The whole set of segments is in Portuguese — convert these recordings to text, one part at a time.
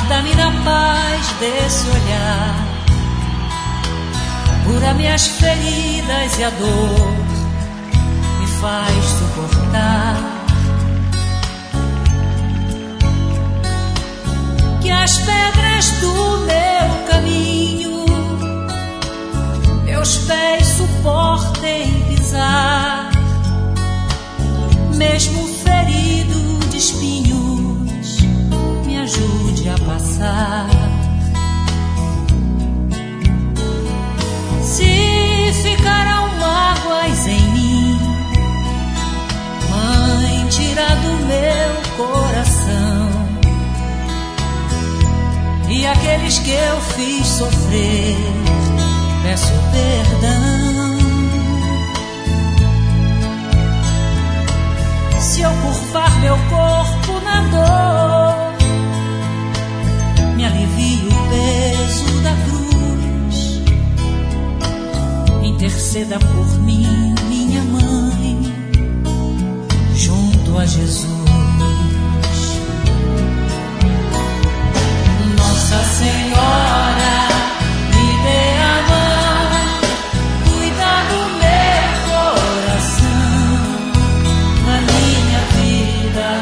Guarda-me na paz desse olhar, cura minhas feridas e a dor me faz suportar. Que as pedras do meu caminho meus pés suportem pisar, mesmo ferido de espinhos, me ajude a passar. Se ficarão mágoas em mim, Mãe, tira do meu coração. E aqueles que eu fiz sofrer, peço perdão. Se eu curvar meu corpo na dor, me alivie o peso da cruz. Interceda por mim, minha mãe, junto a Jesus. Nossa Senhora, me dê a mão, cuida do meu coração, da minha vida,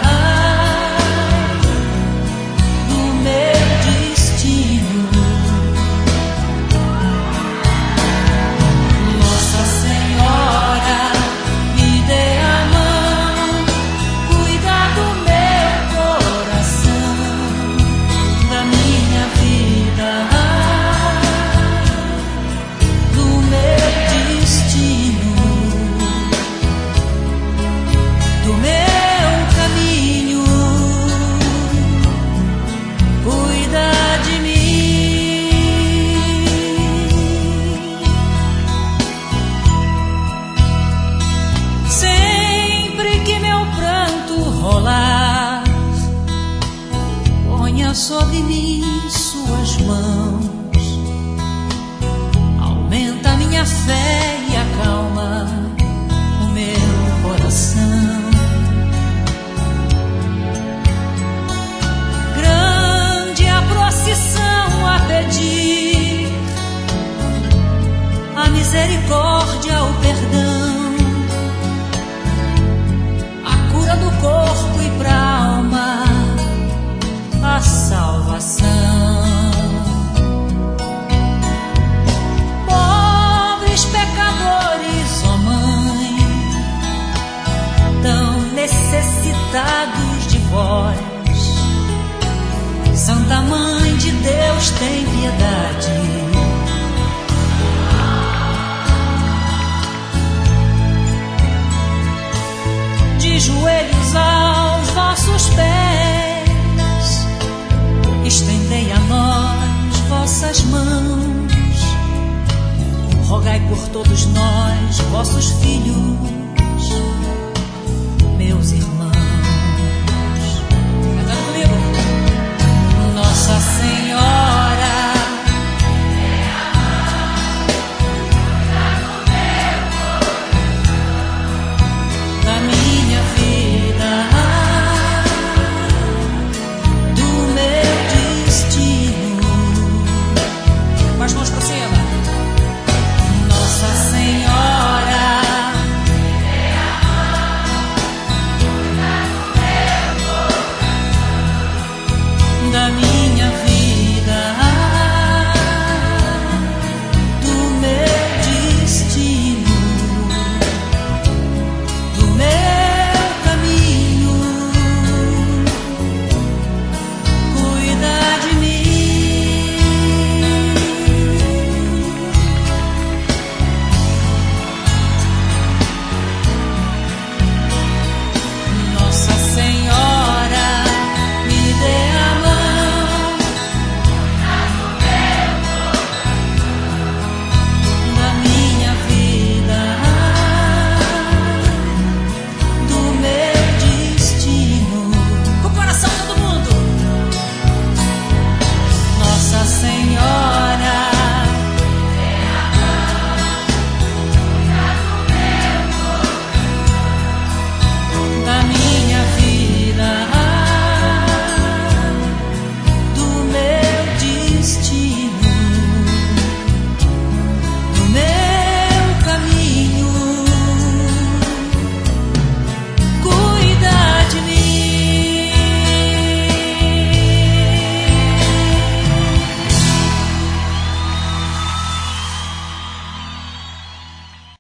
do meu destino. Nossa Senhora, me dê a mão, cuida do meu coração, da minha vida, do meu destino, do meu caminho, cuida de mim. Sempre que meu pranto rolar, ponha sobre mim suas mãos, aumenta minha fé e acalma o meu coração. Grande a procissão a pedir a misericórdia, o perdão, a cura do corpo e pra alma, a salvação. Pobres pecadores, ó Mãe, tão necessitados de vós. Santa Mãe de Deus, tem piedade. De joelhos aos vossos pés, estendei a nós vossas mãos. Rogai por todos nós, vossos filhos, meus irmãos. Cantando comigo. Nossa Senhora, da minha vida, do meu destino. Com as mãos pra cima. Nossa Senhora, da minha